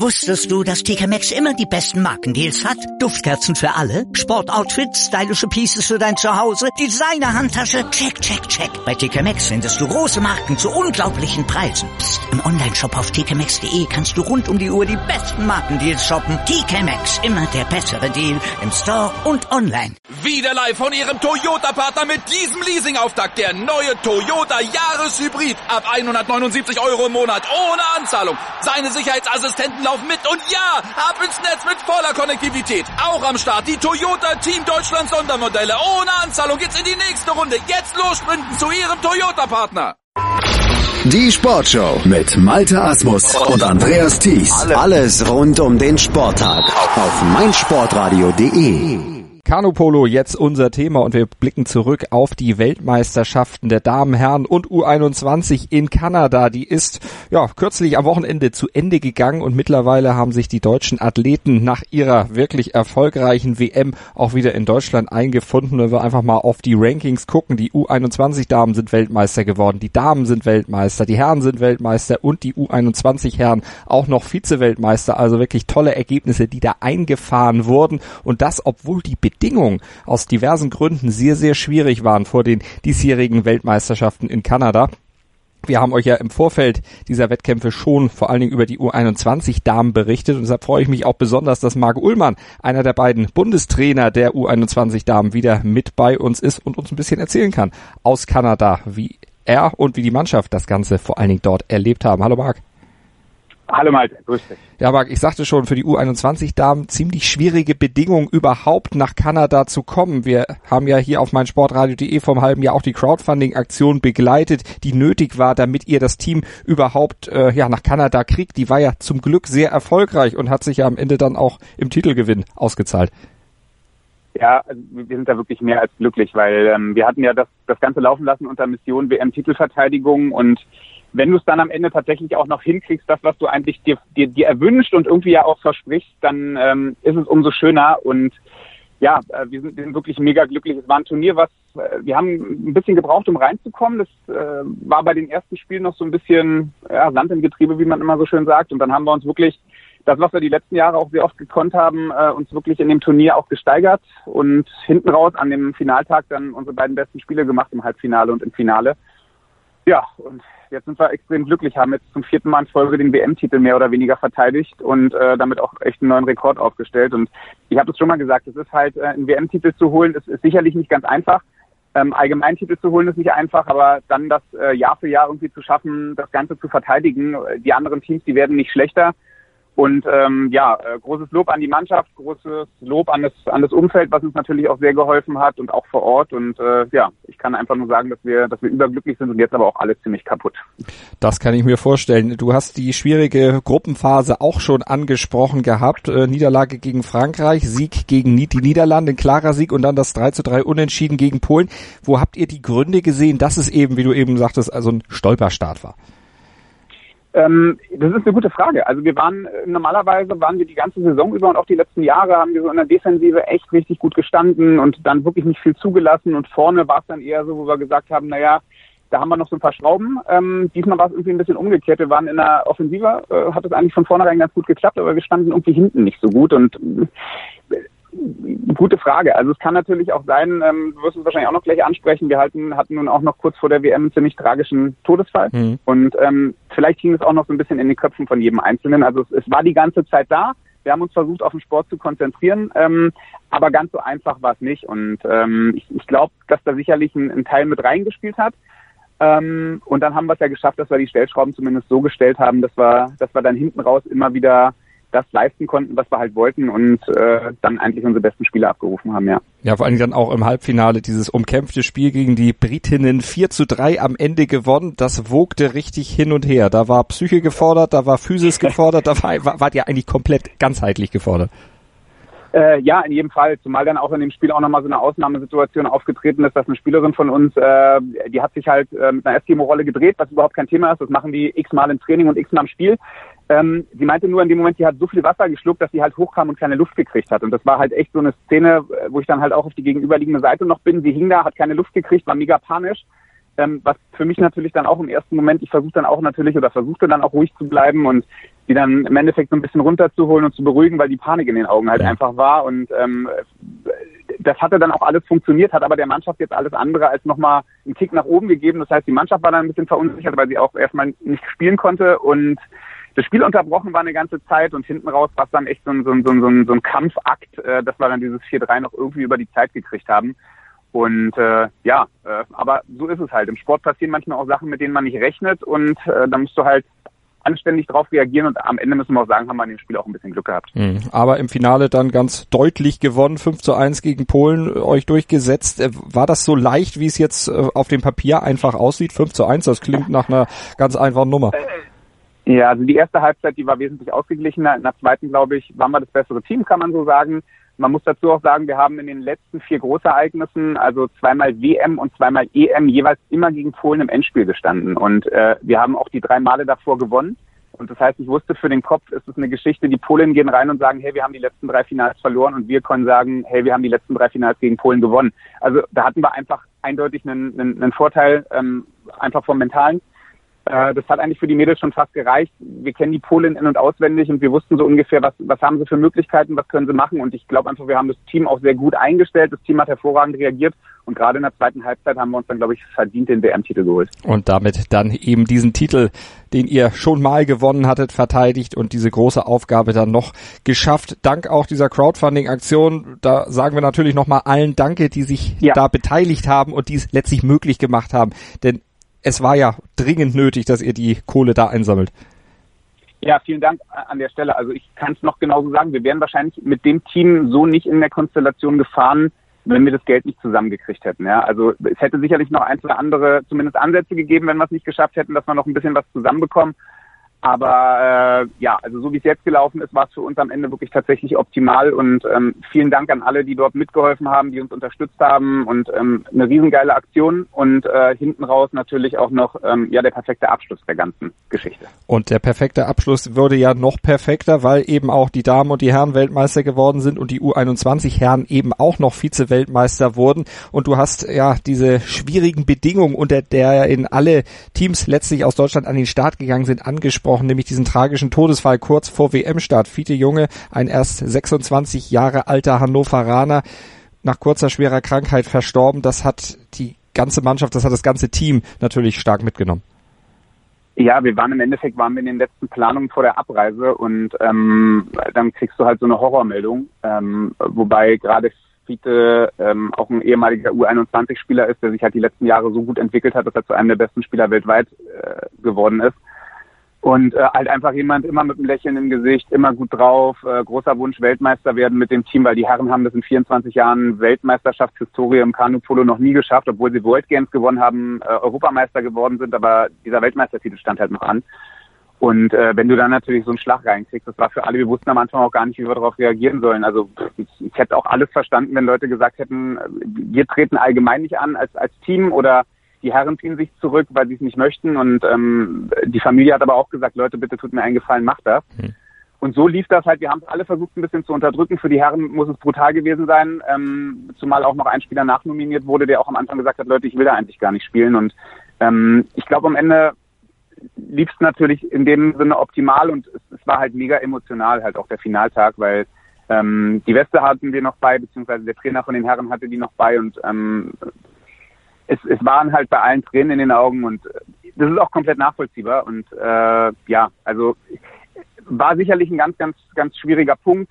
Wusstest du, dass TK Maxx immer die besten Markendeals hat? Duftkerzen für alle, Sportoutfits, stylische Pieces für dein Zuhause, Designer-Handtasche, check, check, check. Bei TK Maxx findest du große Marken zu unglaublichen Preisen. Psst. Im Onlineshop auf tkmaxx.de kannst du rund um die Uhr die besten Markendeals shoppen. TK Maxx, immer der bessere Deal im Store und online. Wieder live von Ihrem Toyota-Partner mit diesem Leasing-Auftakt. Der neue Toyota Jahreshybrid. Ab 179 € im Monat. Ohne Anzahlung. Seine Sicherheitsassistenten laufen mit. Und ja, ab ins Netz mit voller Konnektivität. Auch am Start die Toyota Team Deutschland Sondermodelle. Ohne Anzahlung geht's in die nächste Runde. Jetzt los sprinten zu Ihrem Toyota-Partner. Die Sportshow mit Malte Asmus und Andreas Thies. Alles rund um den Sporttag auf meinsportradio.de. Kanupolo, jetzt unser Thema und wir blicken zurück auf die Weltmeisterschaften der Damen, Herren und U21 in Kanada. Die ist kürzlich am Wochenende zu Ende gegangen und mittlerweile haben sich die deutschen Athleten nach ihrer wirklich erfolgreichen WM auch wieder in Deutschland eingefunden. Wenn wir einfach mal auf die Rankings gucken, die U21-Damen sind Weltmeister geworden, die Damen sind Weltmeister, die Herren sind Weltmeister und die U21-Herren auch noch Vize-Weltmeister. Also wirklich tolle Ergebnisse, die da eingefahren wurden und das, obwohl die Bedingungen aus diversen Gründen sehr, sehr schwierig waren vor den diesjährigen Weltmeisterschaften in Kanada. Wir haben euch ja im Vorfeld dieser Wettkämpfe schon vor allen Dingen über die U21-Damen berichtet und deshalb freue ich mich auch besonders, dass Marc Ullmann, einer der beiden Bundestrainer der U21-Damen, wieder mit bei uns ist und uns ein bisschen erzählen kann aus Kanada, wie er und wie die Mannschaft das Ganze vor allen Dingen dort erlebt haben. Hallo Marc. Hallo Malte, grüß dich. Ja, Marc, ich sagte schon, für die U21-Damen ziemlich schwierige Bedingungen, überhaupt nach Kanada zu kommen. Wir haben ja hier auf meinsportradio.de vor einem halben Jahr auch die Crowdfunding-Aktion begleitet, die nötig war, damit ihr das Team überhaupt nach Kanada kriegt. Die war ja zum Glück sehr erfolgreich und hat sich ja am Ende dann auch im Titelgewinn ausgezahlt. Ja, also wir sind da wirklich mehr als glücklich, weil wir hatten ja das Ganze laufen lassen unter Mission WM-Titelverteidigung und wenn du es dann am Ende tatsächlich auch noch hinkriegst, das, was du eigentlich dir erwünscht und irgendwie ja auch versprichst, dann ist es umso schöner. Und ja, wir sind wirklich mega glücklich. Es war ein Turnier, wir haben ein bisschen gebraucht, um reinzukommen. Das war bei den ersten Spielen noch so ein bisschen Sand im Getriebe, wie man immer so schön sagt. Und dann haben wir uns wirklich, das, was wir die letzten Jahre auch sehr oft gekonnt haben, uns wirklich in dem Turnier auch gesteigert und hinten raus an dem Finaltag dann unsere beiden besten Spiele gemacht im Halbfinale und im Finale. Ja, und jetzt sind wir extrem glücklich, haben jetzt zum 4. Mal in Folge den WM-Titel mehr oder weniger verteidigt und damit auch echt einen neuen Rekord aufgestellt. Und ich habe es schon mal gesagt, es ist halt, einen WM-Titel zu holen, ist sicherlich nicht ganz einfach. Allgemeintitel zu holen ist nicht einfach, aber dann das Jahr für Jahr irgendwie zu schaffen, das Ganze zu verteidigen. Die anderen Teams, die werden nicht schlechter. Und großes Lob an die Mannschaft, großes Lob an das Umfeld, was uns natürlich auch sehr geholfen hat und auch vor Ort. Und ich kann einfach nur sagen, dass wir überglücklich sind und jetzt aber auch alles ziemlich kaputt. Das kann ich mir vorstellen. Du hast die schwierige Gruppenphase auch schon angesprochen gehabt. Niederlage gegen Frankreich, Sieg gegen die Niederlande, ein klarer Sieg und dann das 3:3 Unentschieden gegen Polen. Wo habt ihr die Gründe gesehen, dass es eben, wie du eben sagtest, also ein Stolperstart war? Das ist eine gute Frage. Also normalerweise waren wir die ganze Saison über und auch die letzten Jahre haben wir so in der Defensive echt richtig gut gestanden und dann wirklich nicht viel zugelassen und vorne war es dann eher so, wo wir gesagt haben, naja, da haben wir noch so ein paar Schrauben. Diesmal war es irgendwie ein bisschen umgekehrt. Wir waren in der Offensive, hat es eigentlich von vornherein ganz gut geklappt, aber wir standen irgendwie hinten nicht so gut und gute Frage. Also es kann natürlich auch sein, du wirst es wahrscheinlich auch noch gleich ansprechen, wir hatten nun auch noch kurz vor der WM einen ziemlich tragischen Todesfall und vielleicht hing es auch noch so ein bisschen in den Köpfen von jedem Einzelnen. Also es war die ganze Zeit da, wir haben uns versucht auf den Sport zu konzentrieren, aber ganz so einfach war es nicht und ich glaube, dass da sicherlich ein Teil mit reingespielt hat. Und dann haben wir es ja geschafft, dass wir die Stellschrauben zumindest so gestellt haben, dass wir dann hinten raus immer wieder das leisten konnten, was wir halt wollten und dann eigentlich unsere besten Spiele abgerufen haben, ja. Ja, vor allem dann auch im Halbfinale dieses umkämpfte Spiel gegen die Britinnen 4:3 am Ende gewonnen. Das wogte richtig hin und her. Da war Psyche gefordert, da war Physis gefordert, da wart ihr eigentlich komplett ganzheitlich gefordert. Ja, in jedem Fall, zumal dann auch in dem Spiel auch nochmal so eine Ausnahmesituation aufgetreten ist, dass eine Spielerin von uns, die hat sich halt mit einer Eskimo-Rolle gedreht, was überhaupt kein Thema ist, das machen die x-mal im Training und x-mal im Spiel. Sie meinte nur in dem Moment, die hat so viel Wasser geschluckt, dass sie halt hochkam und keine Luft gekriegt hat. Und das war halt echt so eine Szene, wo ich dann halt auch auf die gegenüberliegende Seite noch bin. Sie hing da, hat keine Luft gekriegt, war mega panisch. Was für mich natürlich dann auch im ersten Moment, ich versuchte dann auch ruhig zu bleiben und die dann im Endeffekt so ein bisschen runterzuholen und zu beruhigen, weil die Panik in den Augen halt einfach war. Und das hatte dann auch alles funktioniert, hat aber der Mannschaft jetzt alles andere als nochmal einen Kick nach oben gegeben. Das heißt, die Mannschaft war dann ein bisschen verunsichert, weil sie auch erstmal nicht spielen konnte und das Spiel unterbrochen war eine ganze Zeit und hinten raus war es dann echt so ein Kampfakt, dass wir dann dieses 4-3 noch irgendwie über die Zeit gekriegt haben. Und aber so ist es halt. Im Sport passieren manchmal auch Sachen, mit denen man nicht rechnet und da musst du halt anständig drauf reagieren und am Ende müssen wir auch sagen, haben wir in dem Spiel auch ein bisschen Glück gehabt. Aber im Finale dann ganz deutlich gewonnen, 5-1 gegen Polen euch durchgesetzt. War das so leicht, wie es jetzt auf dem Papier einfach aussieht? 5-1, das klingt nach einer ganz einfachen Nummer. Ja, also die erste Halbzeit, die war wesentlich ausgeglichener. In der zweiten, glaube ich, waren wir das bessere Team, kann man so sagen. Man muss dazu auch sagen, wir haben in den letzten 4 Großereignissen, also zweimal WM und zweimal EM, jeweils immer gegen Polen im Endspiel gestanden. Und wir haben auch die 3 Male davor gewonnen. Und das heißt, ich wusste, für den Kopf ist es eine Geschichte, die Polen gehen rein und sagen, hey, wir haben die letzten 3 Finals verloren und wir können sagen, hey, wir haben die letzten 3 Finals gegen Polen gewonnen. Also da hatten wir einfach eindeutig einen Vorteil, einfach vom Mentalen. Das hat eigentlich für die Mädels schon fast gereicht. Wir kennen die Polen in- und auswendig und wir wussten so ungefähr, was haben sie für Möglichkeiten, was können sie machen. Und ich glaube einfach, wir haben das Team auch sehr gut eingestellt. Das Team hat hervorragend reagiert. Und gerade in der zweiten Halbzeit haben wir uns dann, glaube ich, verdient den WM-Titel geholt. Und damit dann eben diesen Titel, den ihr schon mal gewonnen hattet, verteidigt und diese große Aufgabe dann noch geschafft. Dank auch dieser Crowdfunding-Aktion. Da sagen wir natürlich nochmal allen Danke, die sich da beteiligt haben und die es letztlich möglich gemacht haben. Denn es war ja dringend nötig, dass ihr die Kohle da einsammelt. Ja, vielen Dank an der Stelle. Also ich kann es noch genauso sagen. Wir wären wahrscheinlich mit dem Team so nicht in der Konstellation gefahren, wenn wir das Geld nicht zusammengekriegt hätten. Ja, also es hätte sicherlich noch ein, zwei andere zumindest Ansätze gegeben, wenn wir es nicht geschafft hätten, dass wir noch ein bisschen was zusammenbekommen. Aber also so wie es jetzt gelaufen ist, war es für uns am Ende wirklich tatsächlich optimal und vielen Dank an alle, die dort mitgeholfen haben, die uns unterstützt haben und eine riesengeile Aktion und hinten raus natürlich auch noch der perfekte Abschluss der ganzen Geschichte. Und der perfekte Abschluss würde ja noch perfekter, weil eben auch die Damen und die Herren Weltmeister geworden sind und die U21 Herren eben auch noch Vize-Weltmeister wurden und du hast ja diese schwierigen Bedingungen, unter der in alle Teams letztlich aus Deutschland an den Start gegangen sind, angesprochen, nämlich diesen tragischen Todesfall kurz vor WM-Start. Fiete Junge, ein erst 26 Jahre alter Hannoveraner, nach kurzer schwerer Krankheit verstorben. Das hat die ganze Mannschaft, das hat das ganze Team natürlich stark mitgenommen. Ja, wir waren in den letzten Planungen vor der Abreise und dann kriegst du halt so eine Horrormeldung, wobei gerade Fiete auch ein ehemaliger U21-Spieler ist, der sich halt die letzten Jahre so gut entwickelt hat, dass er zu einem der besten Spieler weltweit geworden ist. Und halt einfach jemand immer mit einem Lächeln im Gesicht, immer gut drauf, großer Wunsch, Weltmeister werden mit dem Team, weil die Herren haben das in 24 Jahren Weltmeisterschaftshistorie im Kanu-Polo noch nie geschafft, obwohl sie World Games gewonnen haben, Europameister geworden sind, aber dieser Weltmeistertitel stand halt noch an. Und wenn du dann natürlich so einen Schlag reinkriegst, das war für alle, wir wussten am Anfang auch gar nicht, wie wir darauf reagieren sollen. Also ich hätte auch alles verstanden, wenn Leute gesagt hätten, wir treten allgemein nicht an als Team oder die Herren ziehen sich zurück, weil sie es nicht möchten und die Familie hat aber auch gesagt, Leute, bitte tut mir einen Gefallen, macht das. Und so lief das halt, wir haben es alle versucht ein bisschen zu unterdrücken, für die Herren muss es brutal gewesen sein, zumal auch noch ein Spieler nachnominiert wurde, der auch am Anfang gesagt hat, Leute, ich will da eigentlich gar nicht spielen und ich glaube am Ende lief es natürlich in dem Sinne optimal und es war halt mega emotional halt auch der Finaltag, weil die Weste hatten wir noch bei, beziehungsweise der Trainer von den Herren hatte die noch bei und es waren halt bei allen Tränen in den Augen und das ist auch komplett nachvollziehbar und also war sicherlich ein ganz, ganz, ganz schwieriger Punkt,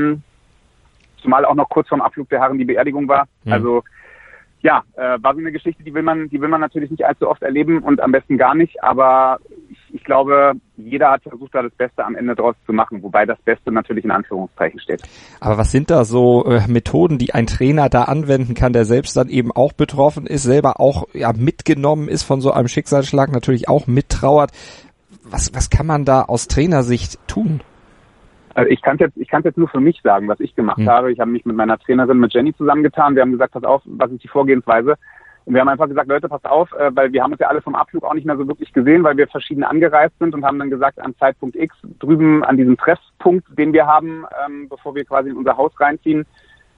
zumal auch noch kurz vorm Abflug der Herren die Beerdigung war. Also war so eine Geschichte, die will man natürlich nicht allzu oft erleben und am besten gar nicht, aber ich glaube, jeder hat versucht, da das Beste am Ende draus zu machen, wobei das Beste natürlich in Anführungszeichen steht. Aber was sind da so Methoden, die ein Trainer da anwenden kann, der selbst dann eben auch betroffen ist, selber auch mitgenommen ist von so einem Schicksalsschlag, natürlich auch mittrauert? Was kann man da aus Trainersicht tun? Also ich kann jetzt nur für mich sagen, was ich gemacht habe. Ich habe mich mit meiner Trainerin, mit Jenny zusammengetan. Wir haben gesagt, pass auf, was ist die Vorgehensweise? Und wir haben einfach gesagt, Leute, passt auf, weil wir haben uns ja alle vom Abflug auch nicht mehr so wirklich gesehen, weil wir verschieden angereist sind und haben dann gesagt, an Zeitpunkt X drüben an diesem Treffpunkt, den wir haben, bevor wir quasi in unser Haus reinziehen,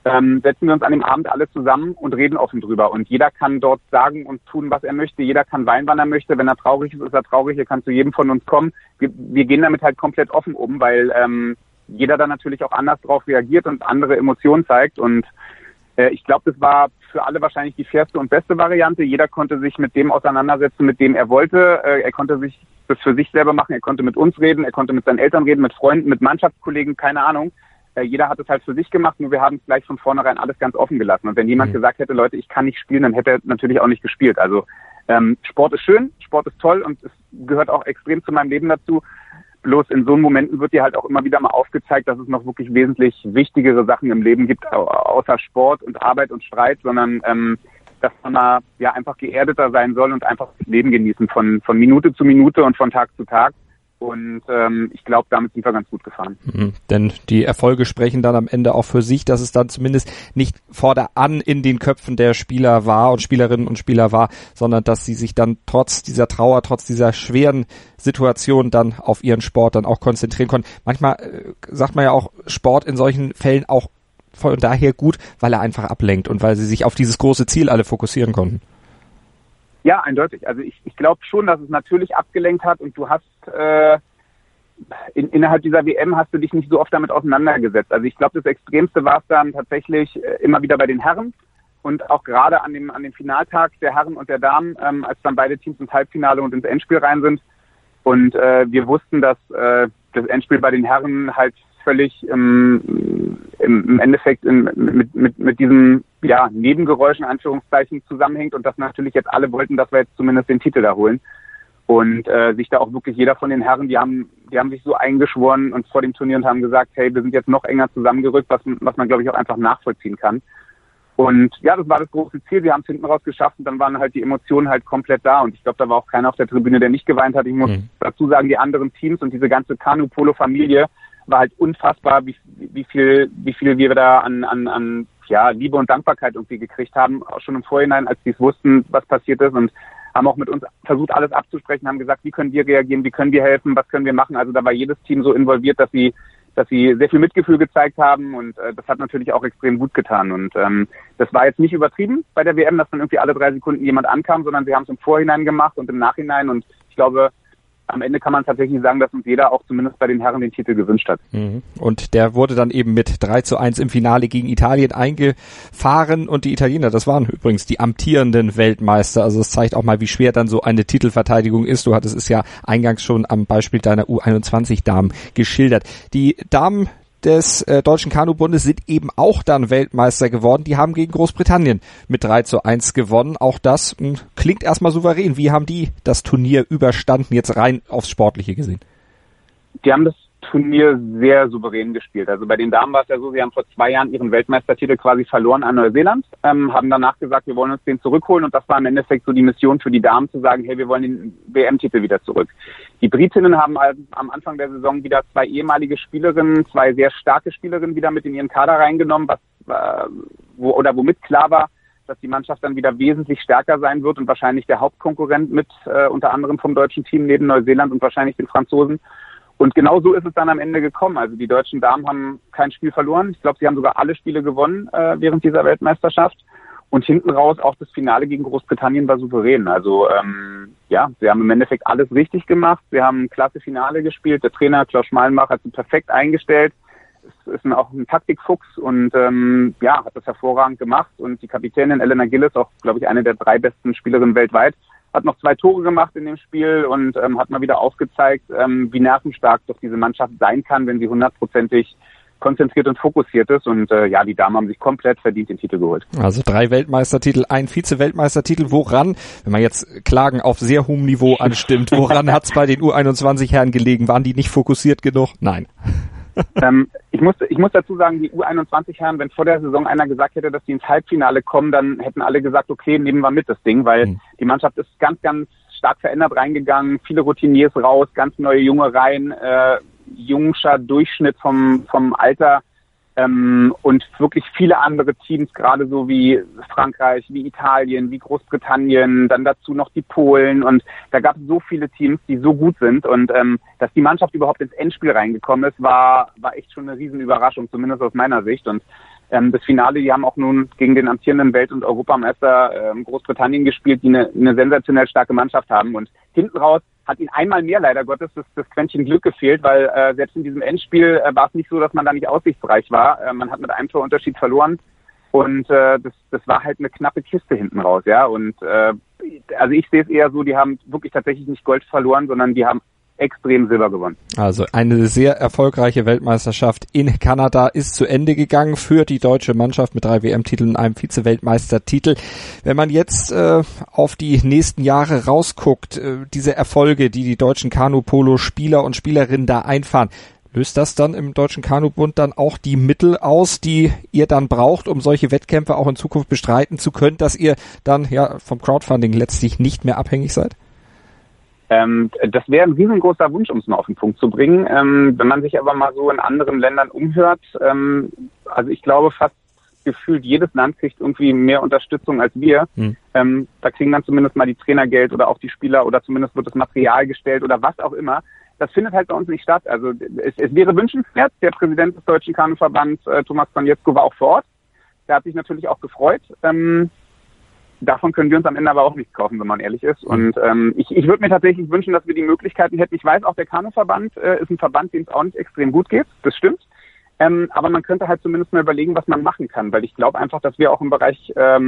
setzen wir uns an dem Abend alle zusammen und reden offen drüber. Und jeder kann dort sagen und tun, was er möchte. Jeder kann weinen, wann er möchte. Wenn er traurig ist er traurig. Er kann zu jedem von uns kommen. Wir gehen damit halt komplett offen um, weil jeder dann natürlich auch anders drauf reagiert und andere Emotionen zeigt. Und ich glaube, das war für alle wahrscheinlich die fairste und beste Variante. Jeder konnte sich mit dem auseinandersetzen, mit dem er wollte. Er konnte sich das für sich selber machen. Er konnte mit uns reden. Er konnte mit seinen Eltern reden, mit Freunden, mit Mannschaftskollegen, keine Ahnung. Jeder hat es halt für sich gemacht, nur wir haben es gleich von vornherein alles ganz offen gelassen. Und wenn jemand gesagt hätte, Leute, ich kann nicht spielen, dann hätte er natürlich auch nicht gespielt. Also Sport ist schön, Sport ist toll und es gehört auch extrem zu meinem Leben dazu. Bloß in so Momenten wird dir halt auch immer wieder mal aufgezeigt, dass es noch wirklich wesentlich wichtigere Sachen im Leben gibt, außer Sport und Arbeit und Streit, sondern dass man mal einfach geerdeter sein soll und einfach das Leben genießen von Minute zu Minute und von Tag zu Tag. Und ich glaube, damit sind wir ganz gut gefahren. Denn die Erfolge sprechen dann am Ende auch für sich, dass es dann zumindest nicht fortan in den Köpfen der Spieler war und Spielerinnen und Spieler war, sondern dass sie sich dann trotz dieser Trauer, trotz dieser schweren Situation dann auf ihren Sport dann auch konzentrieren konnten. Manchmal sagt man ja auch, Sport in solchen Fällen auch von daher gut, weil er einfach ablenkt und weil sie sich auf dieses große Ziel alle fokussieren konnten. Ja, eindeutig. Also ich glaube schon, dass es natürlich abgelenkt hat und du hast innerhalb dieser WM hast du dich nicht so oft damit auseinandergesetzt. Also ich glaube, das Extremste war es dann tatsächlich immer wieder bei den Herren und auch gerade an dem Finaltag der Herren und der Damen, als dann beide Teams ins Halbfinale und ins Endspiel rein sind. Und wir wussten, dass das Endspiel bei den Herren halt völlig im Endeffekt mit diesem Nebengeräuschen, Anführungszeichen, zusammenhängt und dass natürlich jetzt alle wollten, dass wir jetzt zumindest den Titel da holen. Und sich da auch wirklich jeder von den Herren, die haben sich so eingeschworen und vor dem Turnier und haben gesagt, hey, wir sind jetzt noch enger zusammengerückt, was man glaube ich auch einfach nachvollziehen kann. Und ja, das war das große Ziel. Wir haben es hinten raus geschafft und dann waren halt die Emotionen halt komplett da. Und ich glaube, da war auch keiner auf der Tribüne, der nicht geweint hat. Ich muss dazu sagen, die anderen Teams und diese ganze Kanu-Polo-Familie war halt unfassbar, wie viel wir da an Liebe und Dankbarkeit irgendwie gekriegt haben, auch schon im Vorhinein, als sie es wussten, was passiert ist, und haben auch mit uns versucht, alles abzusprechen, haben gesagt, wie können wir reagieren, wie können wir helfen, was können wir machen. Also da war jedes Team so involviert, dass sie sehr viel Mitgefühl gezeigt haben, und das hat natürlich auch extrem gut getan. Und das war jetzt nicht übertrieben bei der WM, dass dann irgendwie alle 3 Sekunden jemand ankam, sondern sie haben es im Vorhinein gemacht und im Nachhinein, und ich glaube, am Ende kann man tatsächlich sagen, dass uns jeder auch zumindest bei den Herren den Titel gewünscht hat. Und der wurde dann eben mit 3:1 im Finale gegen Italien eingefahren, und die Italiener, das waren übrigens die amtierenden Weltmeister. Also das zeigt auch mal, wie schwer dann so eine Titelverteidigung ist. Du hattest es ja eingangs schon am Beispiel deiner U21-Damen geschildert. Die Damen des Deutschen Kanubundes sind eben auch dann Weltmeister geworden. Die haben gegen Großbritannien mit 3:1 gewonnen. Auch das klingt erstmal souverän. Wie haben die das Turnier überstanden, jetzt rein aufs Sportliche gesehen? Die haben das Turnier sehr souverän gespielt. Also bei den Damen war es ja so, sie haben vor 2 Jahren ihren Weltmeistertitel quasi verloren an Neuseeland, haben danach gesagt, wir wollen uns den zurückholen, und das war im Endeffekt so die Mission für die Damen, zu sagen, hey, wir wollen den WM-Titel wieder zurück. Die Britinnen haben am Anfang der Saison wieder 2 ehemalige Spielerinnen, 2 sehr starke Spielerinnen wieder mit in ihren Kader reingenommen, womit klar war, dass die Mannschaft dann wieder wesentlich stärker sein wird und wahrscheinlich der Hauptkonkurrent mit unter anderem vom deutschen Team neben Neuseeland und wahrscheinlich den Franzosen. Und genau so ist es dann am Ende gekommen. Also die deutschen Damen haben kein Spiel verloren. Ich glaube, sie haben sogar alle Spiele gewonnen während dieser Weltmeisterschaft. Und hinten raus auch das Finale gegen Großbritannien war souverän. Also sie haben im Endeffekt alles richtig gemacht. Sie haben ein klasse Finale gespielt. Der Trainer Klaus Schmalenbach hat sie perfekt eingestellt. Es ist auch ein Taktikfuchs und hat das hervorragend gemacht. Und die Kapitänin Elena Gillis, auch glaube ich eine der 3 besten Spielerinnen weltweit, hat noch 2 Tore gemacht in dem Spiel und hat mal wieder aufgezeigt, wie nervenstark doch diese Mannschaft sein kann, wenn sie 100%ig konzentriert und fokussiert ist. Und die Damen haben sich komplett verdient den Titel geholt. Also 3 Weltmeistertitel, ein Vize-Weltmeistertitel. Woran, wenn man jetzt Klagen auf sehr hohem Niveau anstimmt, woran hat es bei den U21-Herren gelegen? Waren die nicht fokussiert genug? Nein. Ich muss dazu sagen, die U21-Herren, wenn vor der Saison einer gesagt hätte, dass die ins Halbfinale kommen, dann hätten alle gesagt, okay, nehmen wir mit das Ding, weil die Mannschaft ist ganz, ganz stark verändert reingegangen, viele Routiniers raus, ganz neue Junge rein, jungscher Durchschnitt vom Alter, und wirklich viele andere Teams, gerade so wie Frankreich, wie Italien, wie Großbritannien, dann dazu noch die Polen, und da gab es so viele Teams, die so gut sind, und dass die Mannschaft überhaupt ins Endspiel reingekommen ist, war echt schon eine Riesenüberraschung, zumindest aus meiner Sicht. Und Das Finale, die haben auch nun gegen den amtierenden Welt- und Europameister Großbritannien gespielt, die eine sensationell starke Mannschaft haben. Und hinten raus hat ihnen einmal mehr leider Gottes das Quäntchen Glück gefehlt, weil selbst in diesem Endspiel war es nicht so, dass man da nicht aussichtsreich war. Man hat mit einem Torunterschied verloren und das war halt eine knappe Kiste hinten raus, ja. Und also ich sehe es eher so, die haben wirklich tatsächlich nicht Gold verloren, sondern die haben extrem Silber gewonnen. Also eine sehr erfolgreiche Weltmeisterschaft in Kanada ist zu Ende gegangen für die deutsche Mannschaft mit 3 WM-Titeln und einem Vize-Weltmeistertitel. Wenn man jetzt auf die nächsten Jahre rausguckt, diese Erfolge, die deutschen Kanu-Polo-Spieler und Spielerinnen da einfahren, löst das dann im Deutschen Kanubund dann auch die Mittel aus, die ihr dann braucht, um solche Wettkämpfe auch in Zukunft bestreiten zu können, dass ihr dann ja vom Crowdfunding letztlich nicht mehr abhängig seid? Das wäre ein riesengroßer Wunsch, um es mal auf den Punkt zu bringen. Wenn man sich aber mal so in anderen Ländern umhört, also ich glaube fast gefühlt jedes Land kriegt irgendwie mehr Unterstützung als wir. Da kriegen dann zumindest mal die Trainer Geld oder auch die Spieler oder zumindest wird das Material gestellt oder was auch immer. Das findet halt bei uns nicht statt. Also es wäre wünschenswert. Der Präsident des Deutschen Kanuverbands, Thomas Konietzko, war auch vor Ort. Der hat sich natürlich auch gefreut. Davon können wir uns am Ende aber auch nichts kaufen, wenn man ehrlich ist. Und ich würde mir tatsächlich wünschen, dass wir die Möglichkeiten hätten. Ich weiß auch, der Kanuverband ist ein Verband, dem es auch nicht extrem gut geht. Das stimmt. Aber man könnte halt zumindest mal überlegen, was man machen kann. Weil ich glaube einfach, dass wir auch im Bereich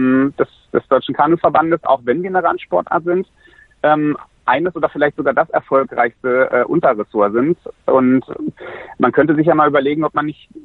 des Deutschen Kanuverbandes, auch wenn wir eine Randsportart sind, eines oder vielleicht sogar das erfolgreichste Unterressort sind. Und man könnte sich ja mal überlegen, ob man nicht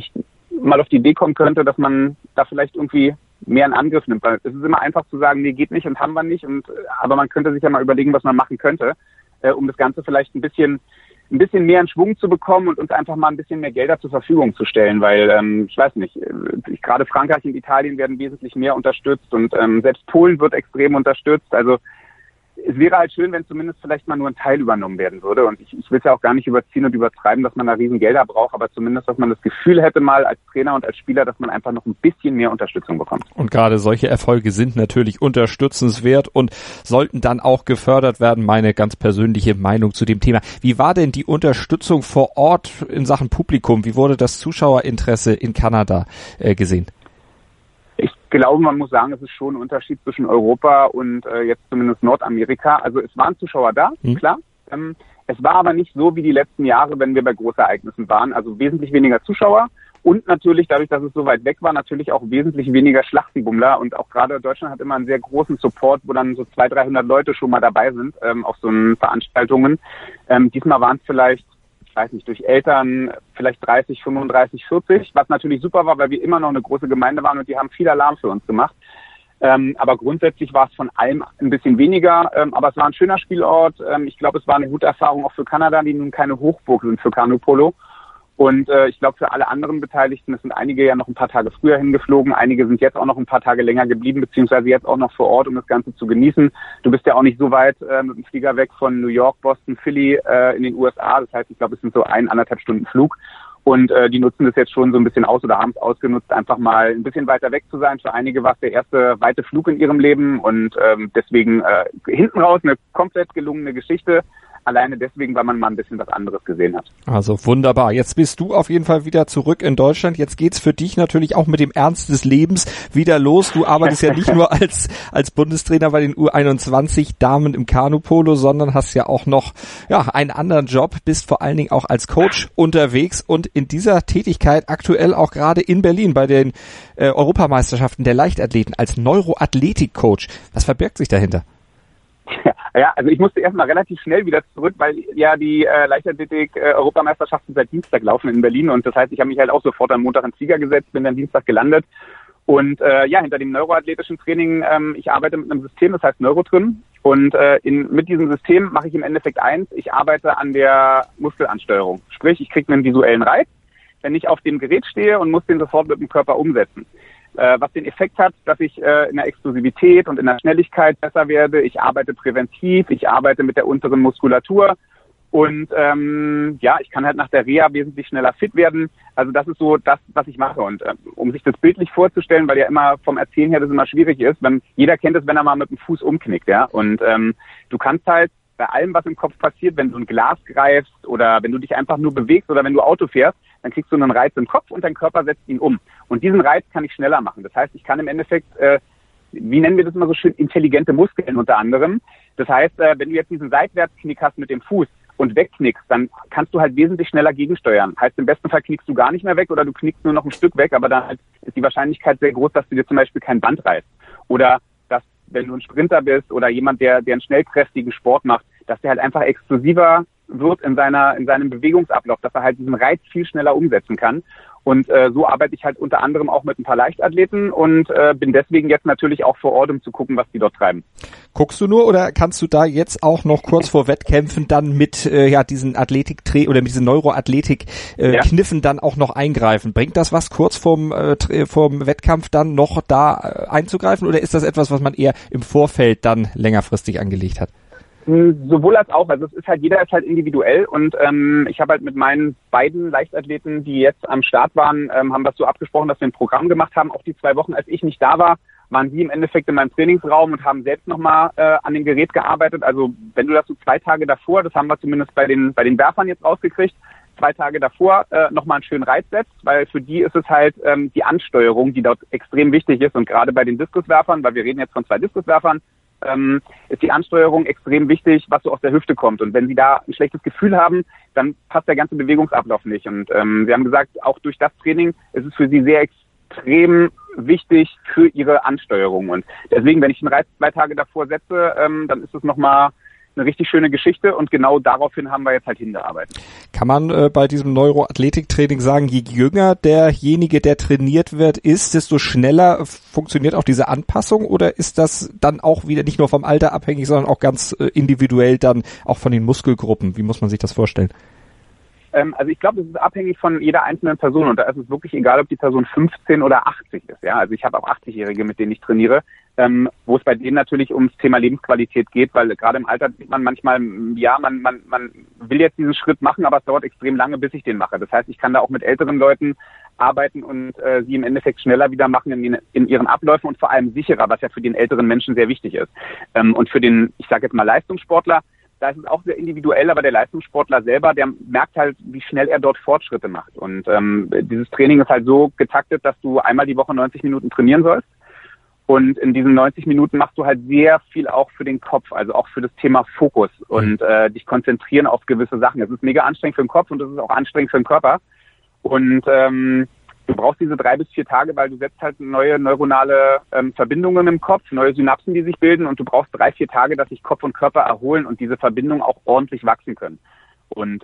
mal auf die Idee kommen könnte, dass man da vielleicht irgendwie mehr in Angriff nimmt. Weil es ist immer einfach zu sagen, nee, geht nicht und haben wir nicht. Aber man könnte sich ja mal überlegen, was man machen könnte, um das Ganze vielleicht ein bisschen mehr in Schwung zu bekommen und uns einfach mal ein bisschen mehr Gelder zur Verfügung zu stellen. Weil, ich weiß nicht, gerade Frankreich und Italien werden wesentlich mehr unterstützt und selbst Polen wird extrem unterstützt. Also es wäre halt schön, wenn zumindest vielleicht mal nur ein Teil übernommen werden würde. Und ich will es ja auch gar nicht überziehen und übertreiben, dass man da riesen Gelder braucht, aber zumindest, dass man das Gefühl hätte mal als Trainer und als Spieler, dass man einfach noch ein bisschen mehr Unterstützung bekommt. Und gerade solche Erfolge sind natürlich unterstützenswert und sollten dann auch gefördert werden. Meine ganz persönliche Meinung zu dem Thema. Wie war denn die Unterstützung vor Ort in Sachen Publikum? Wie wurde das Zuschauerinteresse in Kanada gesehen? Ich glaube, man muss sagen, es ist schon ein Unterschied zwischen Europa und jetzt zumindest Nordamerika. Also es waren Zuschauer da, klar. Es war aber nicht so wie die letzten Jahre, wenn wir bei Großereignissen waren. Also wesentlich weniger Zuschauer und natürlich, dadurch, dass es so weit weg war, natürlich auch wesentlich weniger Schlachtenbummler. Und auch gerade Deutschland hat immer einen sehr großen Support, wo dann so 200-300 Leute schon mal dabei sind auf so einen Veranstaltungen. Diesmal waren es vielleicht, weiß nicht, durch Eltern vielleicht 30, 35, 40, was natürlich super war, weil wir immer noch eine große Gemeinde waren und die haben viel Alarm für uns gemacht. Aber grundsätzlich war es von allem ein bisschen weniger, aber es war ein schöner Spielort. Ich glaube, es war eine gute Erfahrung auch für Kanada, die nun keine Hochburg sind für Kanu-Polo. Und ich glaube, für alle anderen Beteiligten, es sind einige ja noch ein paar Tage früher hingeflogen, einige sind jetzt auch noch ein paar Tage länger geblieben, beziehungsweise jetzt auch noch vor Ort, um das Ganze zu genießen. Du bist ja auch nicht so weit mit dem Flieger weg von New York, Boston, Philly in den USA. Das heißt, ich glaube, es sind so 1,5 Stunden Flug. Und die nutzen das jetzt schon so ein bisschen aus oder haben es ausgenutzt, einfach mal ein bisschen weiter weg zu sein. Für einige war es der erste weite Flug in ihrem Leben und deswegen hinten raus eine komplett gelungene Geschichte. Alleine deswegen, weil man mal ein bisschen was anderes gesehen hat. Also wunderbar. Jetzt bist du auf jeden Fall wieder zurück in Deutschland. Jetzt geht's für dich natürlich auch mit dem Ernst des Lebens wieder los. Du arbeitest ja nicht nur als Bundestrainer bei den U21-Damen im Kanupolo, sondern hast ja auch noch einen anderen Job, bist vor allen Dingen auch als Coach unterwegs und in dieser Tätigkeit aktuell auch gerade in Berlin bei den Europameisterschaften der Leichtathleten als Neuroathletik-Coach. Was verbirgt sich dahinter? Ja, also ich musste erstmal relativ schnell wieder zurück, weil ja die Leichtathletik-Europameisterschaften seit Dienstag laufen in Berlin und das heißt, ich habe mich halt auch sofort am Montag in den Flieger gesetzt, bin dann Dienstag gelandet und hinter dem neuroathletischen Training, ich arbeite mit einem System, das heißt Neurotrim und mit diesem System mache ich im Endeffekt eins, ich arbeite an der Muskelansteuerung, sprich ich kriege einen visuellen Reiz, wenn ich auf dem Gerät stehe und muss den sofort mit dem Körper umsetzen. Was den Effekt hat, dass ich in der Explosivität und in der Schnelligkeit besser werde. Ich arbeite präventiv, ich arbeite mit der unteren Muskulatur und ich kann halt nach der Reha wesentlich schneller fit werden. Also das ist so das, was ich mache. Und um sich das bildlich vorzustellen, weil ja immer vom Erzählen her das immer schwierig ist, jeder kennt es, wenn er mal mit dem Fuß umknickt, ja. Und du kannst halt bei allem, was im Kopf passiert, wenn du ein Glas greifst oder wenn du dich einfach nur bewegst oder wenn du Auto fährst, dann kriegst du einen Reiz im Kopf und dein Körper setzt ihn um. Und diesen Reiz kann ich schneller machen. Das heißt, ich kann im Endeffekt, wie nennen wir das immer so schön, intelligente Muskeln unter anderem. Das heißt, wenn du jetzt diesen Seitwärtsknick hast mit dem Fuß und wegknickst, dann kannst du halt wesentlich schneller gegensteuern. Heißt, im besten Fall knickst du gar nicht mehr weg oder du knickst nur noch ein Stück weg, aber dann halt ist die Wahrscheinlichkeit sehr groß, dass du dir zum Beispiel kein Band reißt. Oder dass, wenn du ein Sprinter bist oder jemand, der einen schnellkräftigen Sport macht, dass der halt einfach explosiver wird in seinem Bewegungsablauf, dass er halt diesen Reiz viel schneller umsetzen kann. Und so arbeite ich halt unter anderem auch mit ein paar Leichtathleten und bin deswegen jetzt natürlich auch vor Ort, um zu gucken, was die dort treiben. Guckst du nur oder kannst du da jetzt auch noch kurz vor Wettkämpfen dann mit diesen oder mit diesen Neuroathletik-Kniffen dann auch noch eingreifen? Bringt das was, kurz vorm Wettkampf dann noch da einzugreifen oder ist das etwas, was man eher im Vorfeld dann längerfristig angelegt hat? Sowohl als auch. Also jeder ist halt individuell und ich habe halt mit meinen beiden Leichtathleten, die jetzt am Start waren, haben wir so abgesprochen, dass wir ein Programm gemacht haben. Auch die 2 Wochen, als ich nicht da war, waren die im Endeffekt in meinem Trainingsraum und haben selbst nochmal an dem Gerät gearbeitet. Also wenn du das so 2 Tage davor, das haben wir zumindest bei den Werfern jetzt rausgekriegt, 2 Tage davor nochmal einen schönen Reiz setzt, weil für die ist es halt die Ansteuerung, die dort extrem wichtig ist. Und gerade bei den Diskuswerfern, weil wir reden jetzt von 2 Diskuswerfern, ist die Ansteuerung extrem wichtig, was so aus der Hüfte kommt. Und wenn sie da ein schlechtes Gefühl haben, dann passt der ganze Bewegungsablauf nicht. Und sie haben gesagt, auch durch das Training ist es für sie sehr extrem wichtig für ihre Ansteuerung. Und deswegen, wenn ich den Reiz 2 Tage davor setze, dann ist es nochmal eine richtig schöne Geschichte und genau daraufhin haben wir jetzt halt hingearbeitet. Kann man bei diesem Neuroathletiktraining sagen, je jünger derjenige, der trainiert wird, ist, desto schneller funktioniert auch diese Anpassung oder ist das dann auch wieder nicht nur vom Alter abhängig, sondern auch ganz individuell dann auch von den Muskelgruppen? Wie muss man sich das vorstellen? Also ich glaube, es ist abhängig von jeder einzelnen Person und da ist es wirklich egal, ob die Person 15 oder 80 ist. Ja, also ich habe auch 80-Jährige, mit denen ich trainiere, wo es bei denen natürlich ums Thema Lebensqualität geht, weil gerade im Alter denkt man manchmal, ja, man will jetzt diesen Schritt machen, aber es dauert extrem lange, bis ich den mache. Das heißt, ich kann da auch mit älteren Leuten arbeiten und sie im Endeffekt schneller wieder machen in ihren Abläufen und vor allem sicherer, was ja für den älteren Menschen sehr wichtig ist. Und für den, ich sage jetzt mal Leistungssportler, da ist es auch sehr individuell, aber der Leistungssportler selber, der merkt halt, wie schnell er dort Fortschritte macht. Und dieses Training ist halt so getaktet, dass du einmal die Woche 90 Minuten trainieren sollst. Und in diesen 90 Minuten machst du halt sehr viel auch für den Kopf, also auch für das Thema Fokus und dich konzentrieren auf gewisse Sachen. Es ist mega anstrengend für den Kopf und es ist auch anstrengend für den Körper. Und du brauchst diese 3 bis 4 Tage, weil du setzt halt neue neuronale Verbindungen im Kopf, neue Synapsen, die sich bilden und du brauchst 3, 4 Tage, dass sich Kopf und Körper erholen und diese Verbindungen auch ordentlich wachsen können. Und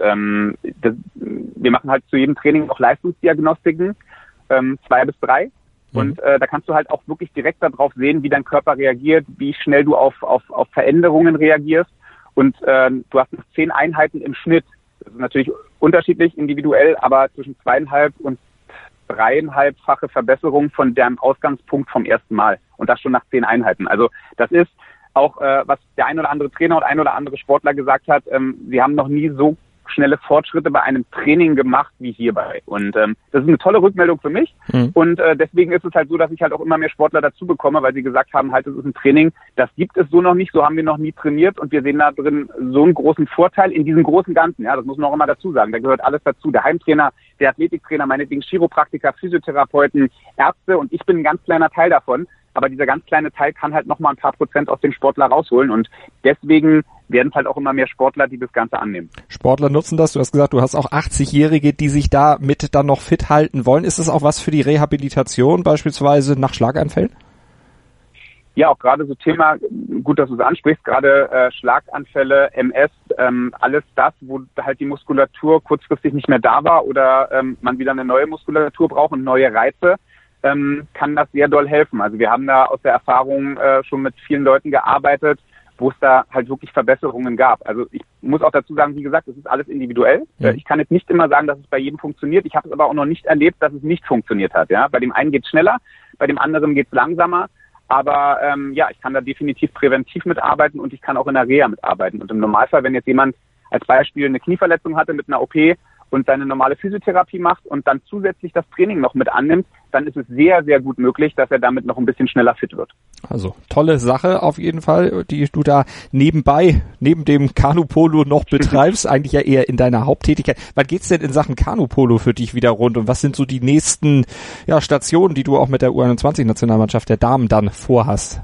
wir machen halt zu jedem Training auch Leistungsdiagnostiken, 2 bis 3. Und da kannst du halt auch wirklich direkt darauf sehen, wie dein Körper reagiert, wie schnell du auf Veränderungen reagierst. Und du hast noch 10 Einheiten im Schnitt. Das ist natürlich unterschiedlich, individuell, aber zwischen 2,5 und 3,5-fache Verbesserung von deinem Ausgangspunkt vom ersten Mal. Und das schon nach 10 Einheiten. Also das ist auch, was der ein oder andere Trainer und ein oder andere Sportler gesagt hat, sie haben noch nie so schnelle Fortschritte bei einem Training gemacht wie hierbei. Und das ist eine tolle Rückmeldung für mich. Und deswegen ist es halt so, dass ich halt auch immer mehr Sportler dazu bekomme, weil sie gesagt haben, halt, es ist ein Training, das gibt es so noch nicht, so haben wir noch nie trainiert und wir sehen da drin so einen großen Vorteil in diesem großen Ganzen. Ja, das muss man auch immer dazu sagen. Da gehört alles dazu. Der Heimtrainer, der Athletiktrainer, meinetwegen Chiropraktiker, Physiotherapeuten, Ärzte und ich bin ein ganz kleiner Teil davon. Aber dieser ganz kleine Teil kann halt nochmal ein paar Prozent aus dem Sportler rausholen und deswegen werden es halt auch immer mehr Sportler, die das Ganze annehmen. Sportler nutzen das. Du hast gesagt, du hast auch 80-Jährige, die sich da mit dann noch fit halten wollen. Ist das auch was für die Rehabilitation beispielsweise nach Schlaganfällen? Ja, auch gerade so Thema, gut, dass du es ansprichst, gerade Schlaganfälle, MS, alles das, wo halt die Muskulatur kurzfristig nicht mehr da war oder man wieder eine neue Muskulatur braucht und neue Reize. Kann das sehr doll helfen. Also wir haben da aus der Erfahrung schon mit vielen Leuten gearbeitet, wo es da halt wirklich Verbesserungen gab. Also ich muss auch dazu sagen, wie gesagt, es ist alles individuell. Ja. Ich kann jetzt nicht immer sagen, dass es bei jedem funktioniert. Ich habe es aber auch noch nicht erlebt, dass es nicht funktioniert hat. Ja, bei dem einen geht es schneller, bei dem anderen geht es langsamer. Aber ja, ich kann da definitiv präventiv mitarbeiten und ich kann auch in der Reha mitarbeiten. Und im Normalfall, wenn jetzt jemand als Beispiel eine Knieverletzung hatte mit einer OP und seine normale Physiotherapie macht und dann zusätzlich das Training noch mit annimmt, dann ist es sehr, sehr gut möglich, dass er damit noch ein bisschen schneller fit wird. Also tolle Sache auf jeden Fall, die du da nebenbei, neben dem Kanupolo noch betreibst, eigentlich ja eher in deiner Haupttätigkeit. Wann geht's denn in Sachen Kanupolo für dich wieder rund und was sind so die nächsten Stationen, die du auch mit der U21-Nationalmannschaft der Damen dann vorhast?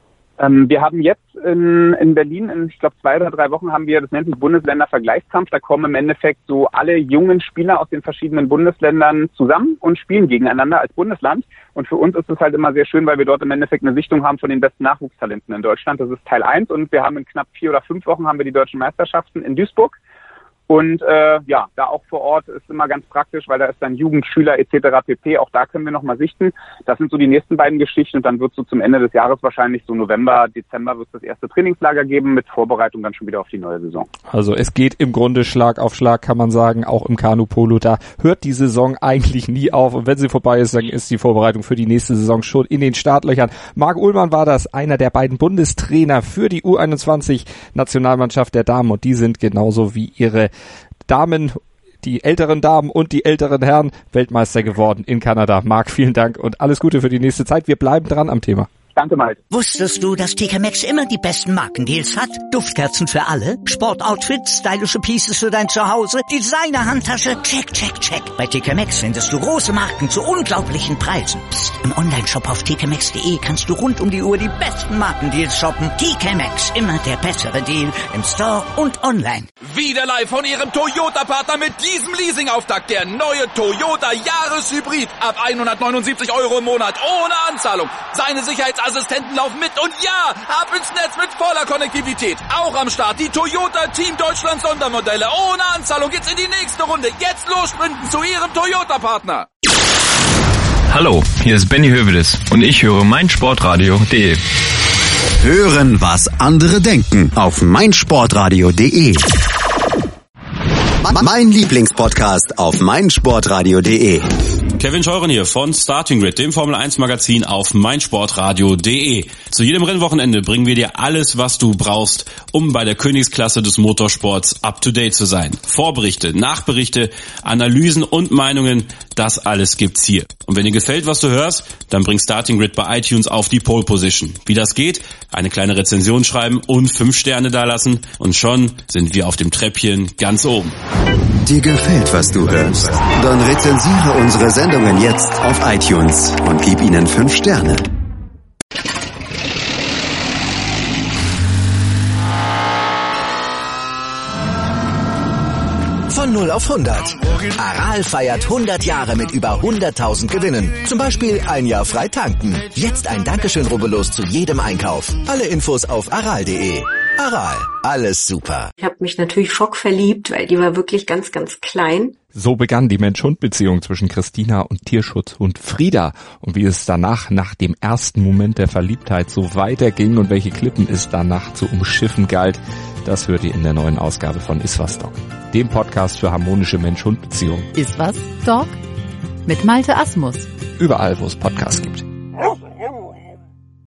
Wir haben jetzt in Berlin, ich glaube 2 oder 3 Wochen haben wir, das nennt sich Bundesländervergleichskampf, da kommen im Endeffekt so alle jungen Spieler aus den verschiedenen Bundesländern zusammen und spielen gegeneinander als Bundesland. Und für uns ist es halt immer sehr schön, weil wir dort im Endeffekt eine Sichtung haben von den besten Nachwuchstalenten in Deutschland. Das ist Teil 1 und wir haben in knapp 4 oder 5 Wochen haben wir die deutschen Meisterschaften in Duisburg. Und da auch vor Ort ist immer ganz praktisch, weil da ist dann Jugend, Schüler etc. pp. Auch da können wir nochmal sichten. Das sind so die nächsten beiden Geschichten und dann wird es so zum Ende des Jahres wahrscheinlich so November, Dezember wird es das erste Trainingslager geben mit Vorbereitung dann schon wieder auf die neue Saison. Also es geht im Grunde Schlag auf Schlag, kann man sagen, auch im Kanu-Polo. Da hört die Saison eigentlich nie auf und wenn sie vorbei ist, dann ist die Vorbereitung für die nächste Saison schon in den Startlöchern. Marc Uhlmann war das, einer der beiden Bundestrainer für die U21-Nationalmannschaft der Damen und die sind genauso wie ihre Damen, die älteren Damen und die älteren Herren Weltmeister geworden in Kanada. Marc, vielen Dank und alles Gute für die nächste Zeit. Wir bleiben dran am Thema. Danke, Malte. Wusstest du, dass TK Maxx immer die besten Markendeals hat? Duftkerzen für alle, Sportoutfits, stylische Pieces für dein Zuhause, Designer-Handtasche, check, check, check. Bei TK Maxx findest du große Marken zu unglaublichen Preisen. Psst. Im Onlineshop auf tkmaxx.de kannst du rund um die Uhr die besten Markendeals shoppen. TK Maxx, immer der bessere Deal im Store und online. Wieder live von Ihrem Toyota-Partner mit diesem Leasing-Auftakt. Der neue Toyota Jahreshybrid. Ab 179 € im Monat. Ohne Anzahlung. Seine Sicherheitsassistenten laufen mit. Und ja, ab ins Netz mit voller Konnektivität. Auch am Start die Toyota Team Deutschland Sondermodelle. Ohne Anzahlung geht's in die nächste Runde. Jetzt los sprinten zu Ihrem Toyota-Partner. Hallo, hier ist Benny Hövedes und ich höre meinsportradio.de. Hören, was andere denken auf meinsportradio.de. Mein Lieblingspodcast auf meinsportradio.de. Kevin Scheuren hier von Starting Grid, dem Formel 1 Magazin auf meinsportradio.de. Zu jedem Rennwochenende bringen wir dir alles, was du brauchst, um bei der Königsklasse des Motorsports up to date zu sein. Vorberichte, Nachberichte, Analysen und Meinungen, das alles gibt's hier. Und wenn dir gefällt, was du hörst, dann bring Starting Grid bei iTunes auf die Pole Position. Wie das geht? Eine kleine Rezension schreiben und 5 Sterne dalassen und schon sind wir auf dem Treppchen ganz oben. Dir gefällt, was du hörst? Dann rezensiere unsere Sendungen jetzt auf iTunes und gib ihnen 5 Sterne. Von 0 auf 100. Aral feiert 100 Jahre mit über 100.000 Gewinnen. Zum Beispiel ein Jahr frei tanken. Jetzt ein Dankeschön, rubbellos zu jedem Einkauf. Alle Infos auf aral.de. Aral, alles super. Ich habe mich natürlich schockverliebt, weil die war wirklich ganz, ganz klein. So begann die Mensch-Hund-Beziehung zwischen Christina und Tierschutzhund Frieda. Und wie es danach, nach dem ersten Moment der Verliebtheit, so weiterging und welche Klippen es danach zu umschiffen galt, das hört ihr in der neuen Ausgabe von Iswas Dog, dem Podcast für harmonische Mensch-Hund-Beziehungen. Iswas Dog mit Malte Asmus. Überall, wo es Podcasts gibt.